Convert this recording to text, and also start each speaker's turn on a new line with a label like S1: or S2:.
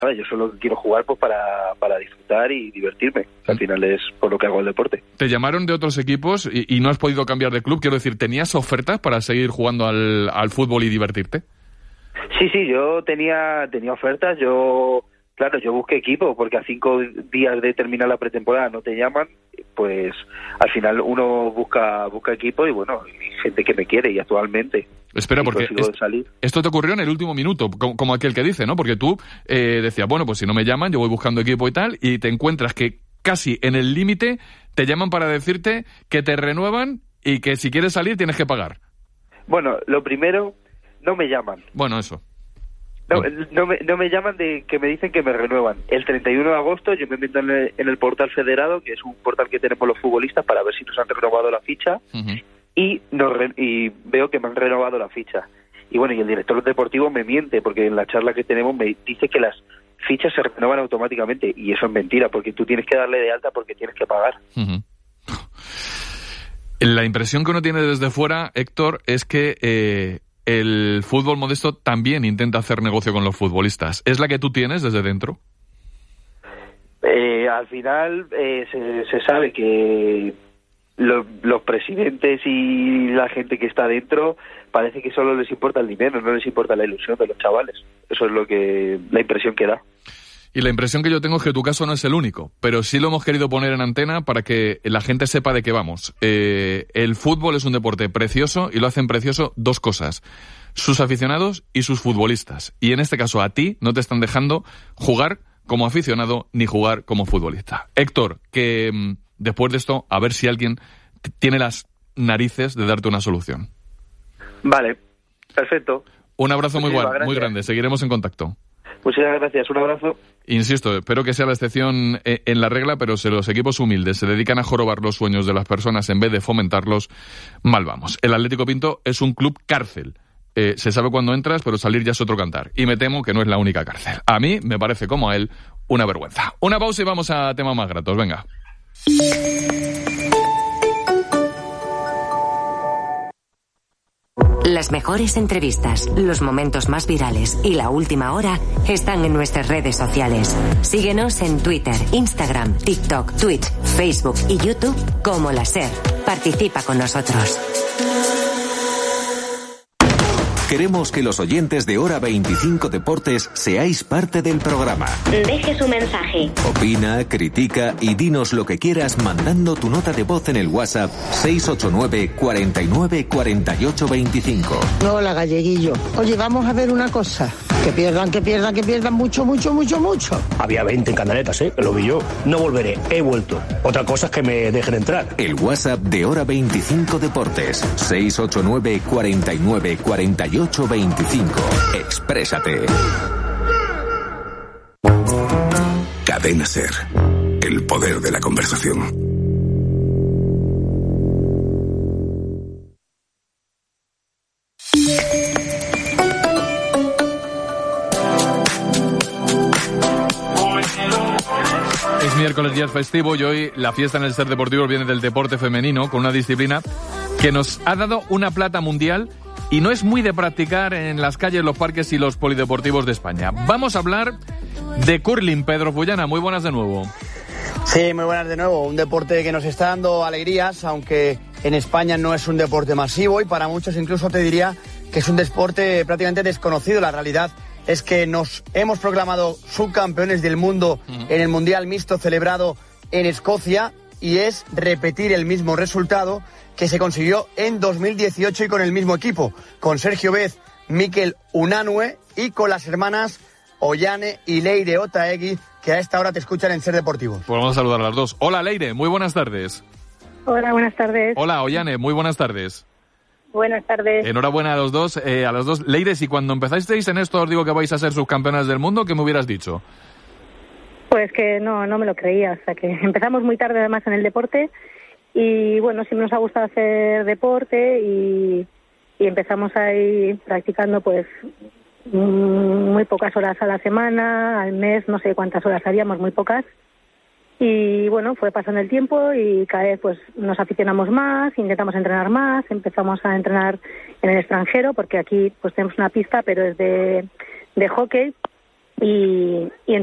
S1: yo solo quiero jugar pues para disfrutar y divertirme. Al final es por lo que hago el deporte.
S2: Te llamaron de otros equipos y no has podido cambiar de club. Quiero decir, ¿tenías ofertas para seguir jugando al fútbol y divertirte?
S1: Sí, yo tenía ofertas. Yo busqué equipo, porque a 5 días de terminar la pretemporada no te llaman. Pues al final uno busca equipo y bueno, hay gente que me quiere y actualmente.
S2: Espera, porque esto te ocurrió en el último minuto, como aquel que dice, ¿no? Porque tú decías, bueno, pues si no me llaman, yo voy buscando equipo y tal, y te encuentras que casi en el límite te llaman para decirte que te renuevan y que si quieres salir tienes que pagar.
S1: Bueno, lo primero, no me llaman.
S2: Bueno, eso.
S1: No me llaman de que me dicen que me renuevan. El 31 de agosto yo me meto en el portal federado, que es un portal que tenemos los futbolistas para ver si nos han renovado la ficha. Uh-huh. Y veo que me han renovado la ficha. Y bueno, y el director deportivo me miente, porque en la charla que tenemos me dice que las fichas se renuevan automáticamente, y eso es mentira, porque tú tienes que darle de alta porque tienes que pagar.
S2: Uh-huh. La impresión que uno tiene desde fuera, Héctor, es que el fútbol modesto también intenta hacer negocio con los futbolistas. ¿Es la que tú tienes desde dentro?
S1: Al final se sabe que los presidentes y la gente que está dentro parece que solo les importa el dinero, no les importa la ilusión de los chavales. Eso es la impresión que da.
S2: Y la impresión que yo tengo es que tu caso no es el único, pero sí lo hemos querido poner en antena para que la gente sepa de qué vamos. El fútbol es un deporte precioso y lo hacen precioso dos cosas: sus aficionados y sus futbolistas. Y en este caso a ti no te están dejando jugar como aficionado ni jugar como futbolista. Héctor, que después de esto, a ver si alguien tiene las narices de darte una solución.
S1: Vale, perfecto.
S2: Un abrazo muy grande, seguiremos en contacto.
S1: Muchas gracias, un abrazo.
S2: Insisto, espero que sea la excepción en la regla, pero si los equipos humildes se dedican a jorobar los sueños de las personas en vez de fomentarlos, mal vamos. El Atlético Pinto es un club cárcel. Se sabe cuándo entras, pero salir ya es otro cantar. Y me temo que no es la única cárcel. A mí me parece, como a él, una vergüenza. Una pausa y vamos a temas más gratos. Venga.
S3: Las mejores entrevistas, los momentos más virales y la última hora están en nuestras redes sociales. Síguenos en Twitter, Instagram, TikTok, Twitch, Facebook y YouTube como La SER. Participa con nosotros.
S4: Queremos que los oyentes de Hora 25 Deportes seáis parte del programa.
S5: Deje su mensaje.
S4: Opina, critica y dinos lo que quieras mandando tu nota de voz en el WhatsApp 689 49 48 25.
S6: Hola, galleguillo. Oye, vamos a ver una cosa. Que pierdan mucho.
S7: Había 20 en Canaletas, lo vi yo. No volveré, he vuelto. Otra cosa es que me dejen entrar.
S4: El WhatsApp de Hora 25 Deportes 689 49 48 25. Exprésate.
S8: Cadena SER. El poder de la conversación.
S2: Es miércoles, día festivo, y hoy la fiesta en el SER Deportivo viene del deporte femenino, con una disciplina que nos ha dado una plata mundial y no es muy de practicar en las calles, los parques y los polideportivos de España. Vamos a hablar de curling. Pedro Fullana, muy buenas de nuevo.
S9: Sí, muy buenas de nuevo. Un deporte que nos está dando alegrías, aunque en España no es un deporte masivo y para muchos incluso te diría que es un deporte prácticamente desconocido. La realidad es que nos hemos proclamado subcampeones del mundo en el Mundial Mixto celebrado en Escocia, y es repetir el mismo resultado que se consiguió en 2018 y con el mismo equipo, con Sergio Bez, Mikel Unanue y con las hermanas Ollane y Leire Otaegui, que a esta hora te escuchan en SER Deportivos.
S2: Pues vamos a saludar a las dos. Hola, Leire, muy buenas tardes.
S10: Hola, buenas tardes.
S2: Hola, Ollane, muy buenas tardes.
S10: Buenas tardes.
S2: Enhorabuena a los dos. Leire, si cuando empezasteis en esto os digo que vais a ser subcampeonas del mundo, ¿qué me hubieras dicho?
S10: Pues que no me lo creía. O sea, que empezamos muy tarde además en el deporte y bueno, siempre nos ha gustado hacer deporte y empezamos ahí practicando pues muy pocas horas a la semana, al mes, no sé cuántas horas haríamos, muy pocas. Y bueno, fue pasando el tiempo y cada vez pues nos aficionamos más, intentamos entrenar más, empezamos a entrenar en el extranjero porque aquí pues tenemos una pista pero es de hockey y